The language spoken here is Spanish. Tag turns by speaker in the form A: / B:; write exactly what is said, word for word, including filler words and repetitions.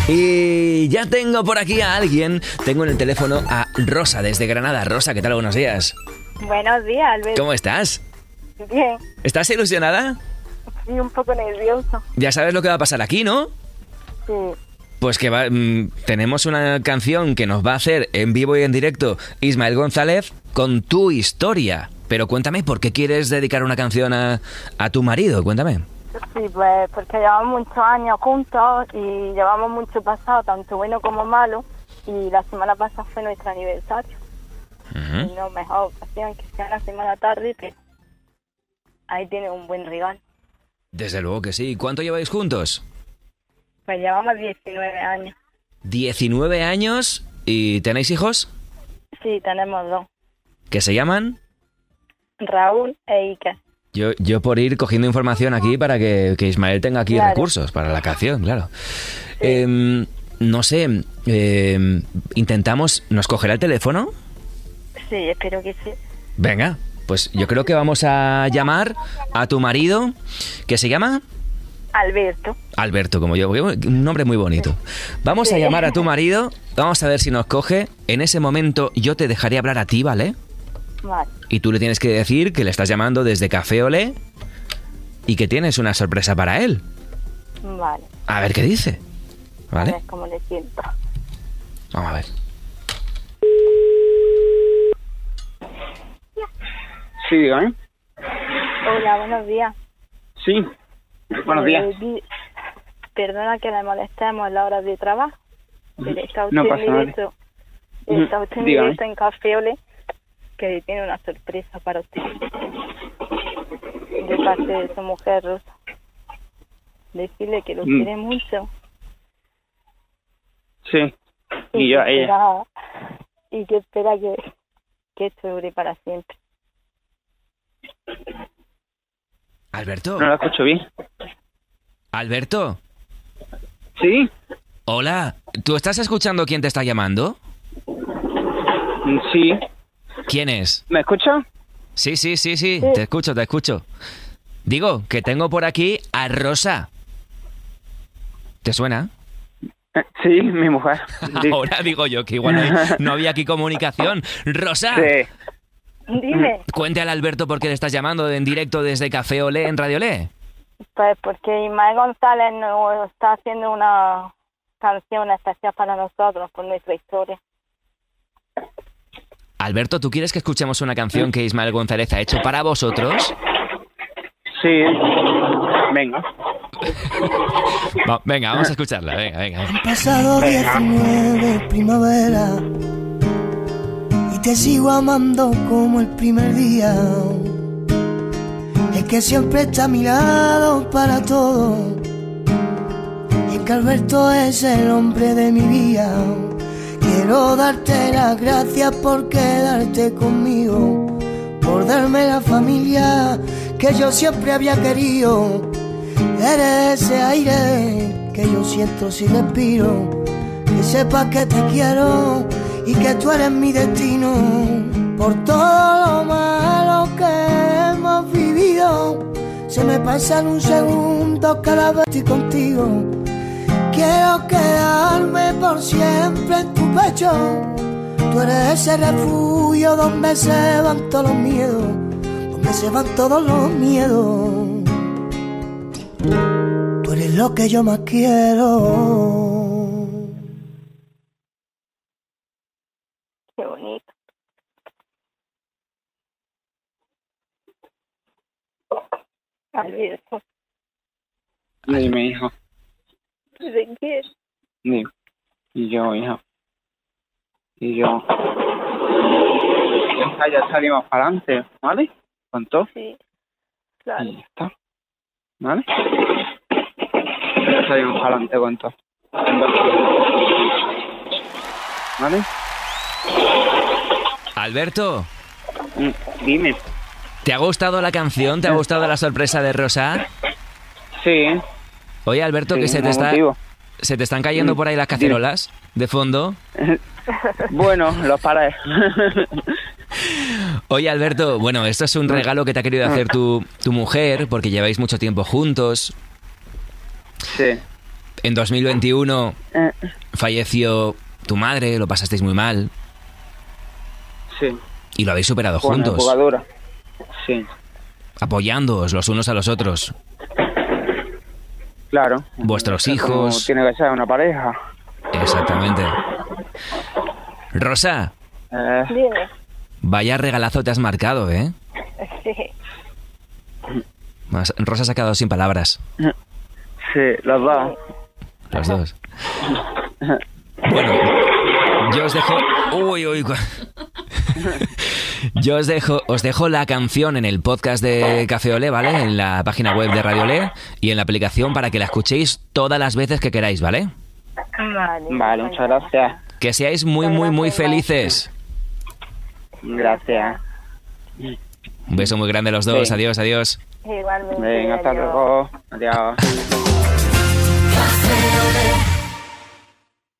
A: Y ya tengo por aquí a alguien. Tengo en el teléfono a Rosa desde Granada. Rosa, ¿qué tal? Buenos días.
B: Buenos días, Alberto.
A: ¿Cómo estás?
B: Bien.
A: ¿Estás ilusionada?
B: Sí, un poco nervioso.
A: Ya sabes lo que va a pasar aquí, ¿no?
B: Sí.
A: Pues que va, mmm, tenemos una canción que nos va a hacer en vivo y en directo Ismael González con tu historia. Pero cuéntame, ¿por qué quieres dedicar una canción a, a tu marido? Cuéntame.
B: Sí, pues porque llevamos muchos años juntos y llevamos mucho pasado, tanto bueno como malo, y la semana pasada fue nuestro aniversario. Uh-huh. Y no mejor ocasión que sea la semana tarde, pero ahí tiene un buen regalo.
A: Desde luego que sí. ¿Cuánto lleváis juntos?
B: Pues llevamos diecinueve años.
A: ¿diecinueve años? ¿Y tenéis hijos?
B: Sí, tenemos dos.
A: ¿Qué se llaman?
B: Raúl e Iker.
A: Yo, yo por ir cogiendo información aquí para que, que Ismael tenga aquí
B: claro.
A: recursos para la canción, claro.
B: Sí.
A: Eh, no sé, eh, intentamos... ¿Nos cogerá el teléfono?
B: Sí, espero que sí.
A: Venga, pues yo creo que vamos a llamar a tu marido, ¿que se llama?
B: Alberto.
A: Alberto, como yo, un nombre muy bonito. Vamos sí. a llamar a tu marido, vamos a ver si nos coge. En ese momento yo te dejaré hablar a ti, ¿vale?
B: Vale.
A: Y tú le tienes que decir que le estás llamando desde Café Olé y que tienes una sorpresa para él.
B: Vale.
A: A ver qué dice. ¿Vale?
B: A ver cómo le siento.
A: Vamos a ver.
C: Sí, dígame.
B: Hola, buenos días.
C: Sí, buenos días.
B: Eh, di- Perdona que le molestemos en la hora de trabajo, pero está usted
C: No pasa
B: en
C: nada.
B: directo, está usted en
C: Dígame.
B: directo en Café Olé, que tiene una sorpresa para usted. De parte de su mujer, Rosa. Decirle que lo
C: Mm.
B: quiere mucho.
C: Sí, y yo a
B: que
C: ella.
B: espera, y que espera que, que esto dure para siempre.
A: Alberto.
C: No la escucho bien.
A: Alberto.
C: Sí,
A: Hola. ¿Tú estás escuchando quién te está llamando?
C: mm, sí.
A: ¿Quién es?
C: ¿Me escucha?
A: Sí, sí, sí, sí.
B: Sí.
A: Te escucho, te escucho. Digo, que tengo por aquí a Rosa. ¿Te suena?
C: Eh, Sí, mi mujer. Sí.
A: Ahora digo yo que igual no, hay- no había aquí comunicación. Rosa,
C: Sí.
B: Dime,
A: cuente al Alberto por qué le estás llamando en directo desde Café Olé en Radio Olé.
B: pues porque Ismael González nos está haciendo una canción especial para nosotros, por nuestra historia.
A: Alberto, ¿tú quieres que escuchemos una canción que Ismael González ha hecho para vosotros?
C: Sí. Venga.
A: Va- venga, vamos a escucharla. Venga, venga.
D: Han pasado diecinueve primavera y te sigo amando como el primer día. El que siempre está a mi lado para todo. Y el que Alberto es el hombre de mi vida. Quiero darte las gracias por quedarte conmigo, por darme la familia que yo siempre había querido. Eres ese aire que yo siento si respiro. Que sepas que te quiero y que tú eres mi destino. Por todo lo malo que hemos vivido, se me pasa en un segundo cada vez estoy contigo. Quiero quedarme por siempre en tu pecho. Tú eres ese refugio donde se van todos los miedos, donde se van todos los miedos. Tú eres lo que yo más quiero.
B: Qué bonito. Alberto,
C: Dime, hijo.
B: ¿de qué?
C: Dime. Y yo, hijo. Y yo. Ya, ya salimos para adelante, ¿vale? Con todo.
B: Sí, claro.
C: Y ya está. ¿Vale? Ya salimos para adelante con todo. ¿Vale?
A: Alberto,
C: Mm, Dime.
A: ¿te ha gustado la canción? ¿Te ha gustado la sorpresa de Rosa?
C: Sí.
A: Oye, Alberto,
C: Sí,
A: que se te,
C: no
A: está,
C: motivo.
A: se te están cayendo
C: Mm,
A: por ahí las
C: dime.
A: cacerolas de fondo.
C: Bueno, los paré.
A: Oye, Alberto, bueno, esto es un regalo que te ha querido hacer tu, tu mujer porque lleváis mucho tiempo juntos.
C: Sí.
A: En dos mil veintiuno
C: Eh,
A: falleció tu madre, lo pasasteis muy mal
C: sí.
A: y lo habéis superado
C: Fue una
A: juntos,
C: época dura. Sí,
A: apoyándoos los unos a los otros.
C: claro.
A: Vuestros
C: Es como
A: hijos.
C: tiene que ser una pareja.
A: Exactamente. Rosa,
C: Eh,
B: Dime.
A: vaya regalazo te has marcado, ¿eh?
B: Sí.
A: Más- Rosa se ha quedado sin palabras.
C: sí, los dos.
A: Los dos. Bueno, yo os dejo... Uy, uy. cu- Yo os dejo, os dejo la canción en el podcast de Café Olé, ¿vale? En la página web de Radio Olé y en la aplicación para que la escuchéis todas las veces que queráis, ¿vale?
B: Vale.
C: Vale, muchas gracias.
A: Que seáis muy, muy, muy felices.
C: Gracias.
A: Un beso muy grande a los dos.
C: Sí.
A: Adiós, adiós.
B: Igualmente.
C: Venga, hasta
B: adiós.
C: luego. Adiós.